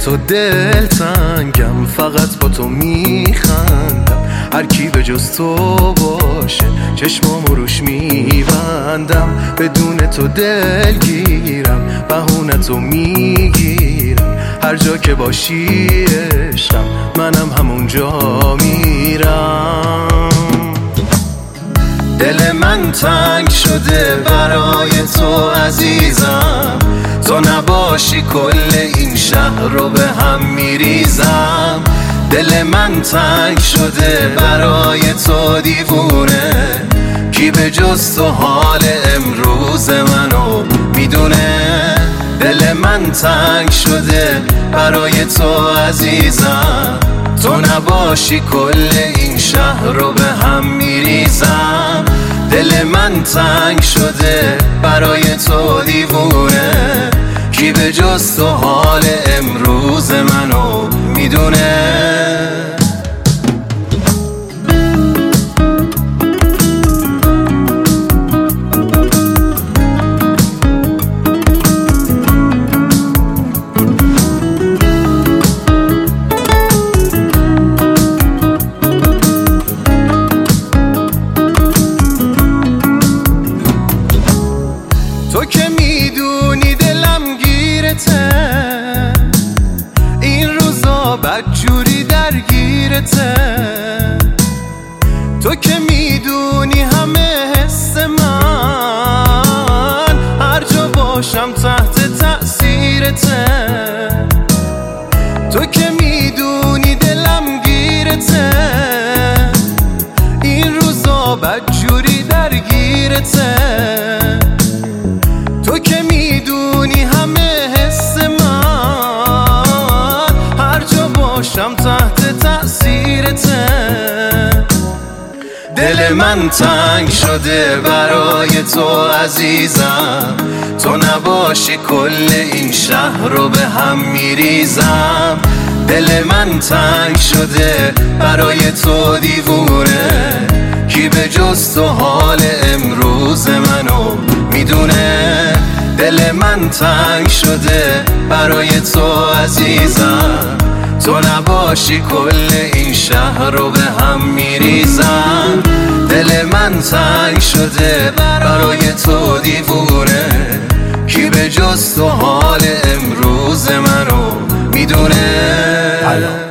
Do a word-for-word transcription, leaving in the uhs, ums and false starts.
تو دل تنگم، فقط با تو میخندم. هر کی به جز تو باشه چشمامو روش میبندم. بدون تو دل گیرم، بهونه تو میگیرم. هر جا که باشی عشقم، منم همونجا میرم. دل من تنگ شده برای تو عزیزم، تو نباشی کل این شهر رو به هم میریزم. دل من تنگ شده برای تو دیوونه، کی به جز تو حال امروز منو میدونه. دل من تنگ شده برای تو عزیزم، تو نباشی کل این شهر رو به هم میریزم. دل من تنگ شده برای تو دیوونه، کی به جز تو حال امروز منو میدونه. تو که میدونی دلم گیرته، این روزا بدجوری درگیرته. تو که میدونی همه حس من، هر جا باشم تحت تأثیرته. تو که میدونی دلم گیرته، این روزا بدجوری درگیرته. تو که میدونی همه حس من، هر جا باشم تحت تأثیرته. دل من تنگ شده برای تو عزیزم، تو نباشی کل این شهر رو به هم میریزم. دل من تنگ شده برای تو دیوونه، کی به جز تو حال امروز منو میدونه. دل من تنگ شده برای تو عزیزم، تو نباشی کل این شهر رو به هم میریزم. دل من تنگ شده برای تو دیوونه، کی به جز تو حال امروز منو میدونه.